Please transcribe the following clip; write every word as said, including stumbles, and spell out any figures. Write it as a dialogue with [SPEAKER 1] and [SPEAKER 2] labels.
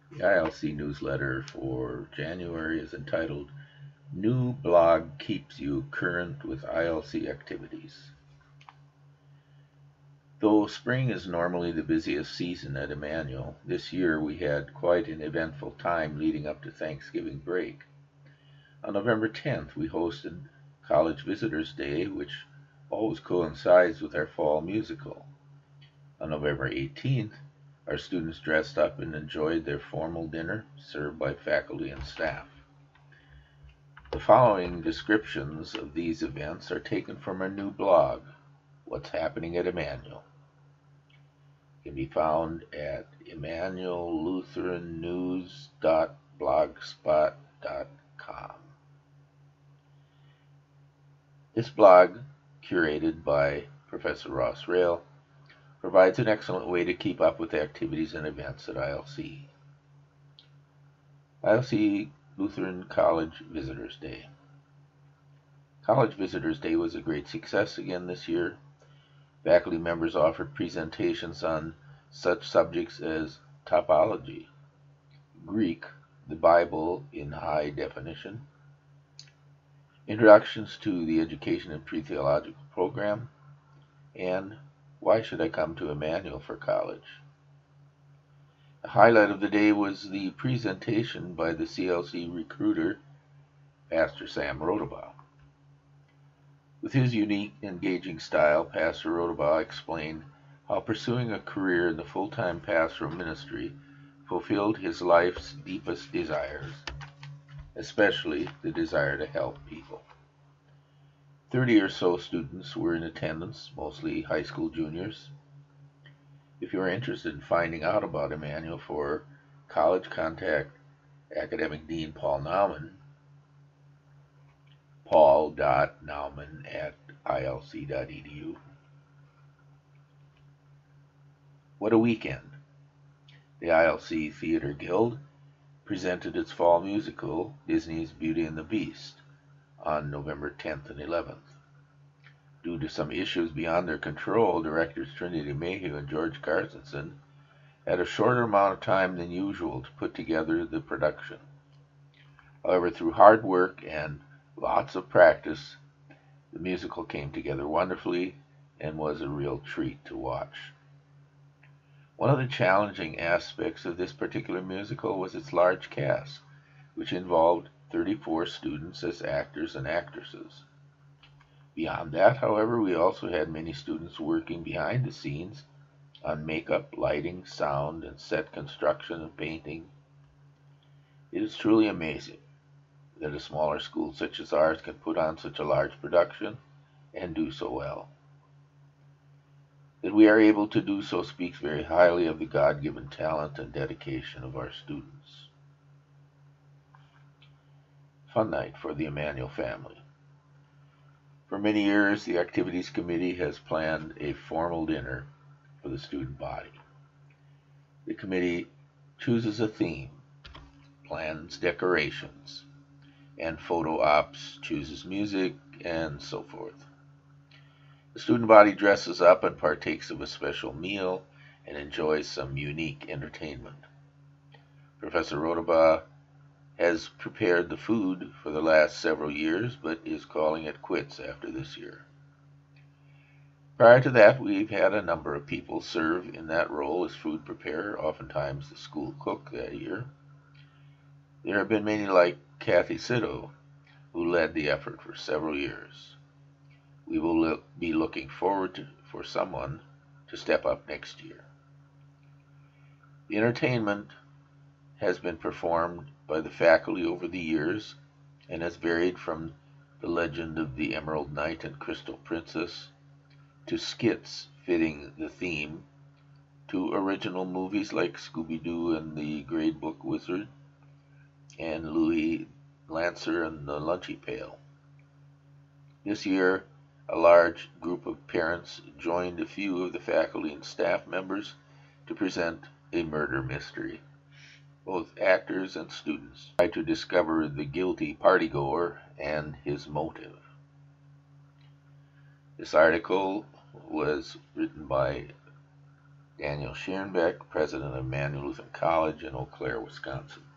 [SPEAKER 1] The I L C newsletter for January is entitled New Blog Keeps You Current with I L C Activities. Though spring is normally the busiest season at Emmanuel, this year we had quite an eventful time leading up to Thanksgiving break. On November tenth, we hosted College Visitors Day, which always coincides with our fall musical. On November eighteenth, our students dressed up and enjoyed their formal dinner served by faculty and staff. The following descriptions of these events are taken from our new blog, What's Happening at Emmanuel. It can be found at emmanuel lutheran news dot blogspot dot com. This blog, curated by Professor Ross Rail, provides an excellent way to keep up with the activities and events at I L C. I L C Lutheran College Visitors Day. College Visitors Day was a great success again this year. Faculty members offered presentations on such subjects as topology, Greek, the Bible in high definition, introductions to the education and pre-theological program, and why should I come to Emmanuel for college? The highlight of the day was the presentation by the C L C recruiter, Pastor Sam Rodabaugh. With his unique, engaging style, Pastor Rodabaugh explained how pursuing a career in the full-time pastoral ministry fulfilled his life's deepest desires, especially the desire to help people. Thirty or so students were in attendance, mostly high school juniors. If you are interested in finding out about Emmanuel for college, contact Academic Dean Paul Nauman, paul dot nauman at I L C dot E D U. What a weekend! The I L C Theater Guild presented its fall musical, Disney's Beauty and the Beast, on November tenth and eleventh. Due to some issues beyond their control, directors Trinity Mayhew and George Carstensen had a shorter amount of time than usual to put together the production. However, through hard work and lots of practice, the musical came together wonderfully and was a real treat to watch. One of the challenging aspects of this particular musical was its large cast, which involved thirty-four students as actors and actresses. Beyond that, however, we also had many students working behind the scenes on makeup, lighting, sound, and set construction and painting. It is truly amazing that a smaller school such as ours can put on such a large production and do so well. That we are able to do so speaks very highly of the God-given talent and dedication of our students. Fun night for the Emmanuel family. For many years, the Activities Committee has planned a formal dinner for the student body. The committee chooses a theme, plans decorations, and photo ops, chooses music, and so forth. The student body dresses up and partakes of a special meal and enjoys some unique entertainment. Professor Rodabaugh has prepared the food for the last several years, but is calling it quits after this year. Prior to that, we've had a number of people serve in that role as food preparer, oftentimes the school cook that year. There have been many like Kathy Sitto, who led the effort for several years. We will look, be looking forward to, for someone to step up next year. The entertainment has been performed by the faculty over the years and has varied from the legend of the Emerald Knight and Crystal Princess to skits fitting the theme to original movies like Scooby-Doo and the Grade Book Wizard and Louis Lancer and the Lunchy Pail. This year, a large group of parents joined a few of the faculty and staff members to present a murder mystery. Both actors and students try to discover the guilty partygoer and his motive. This article was written by Daniel Schierenbeck, president of Emmanuel Lutheran College in Eau Claire, Wisconsin.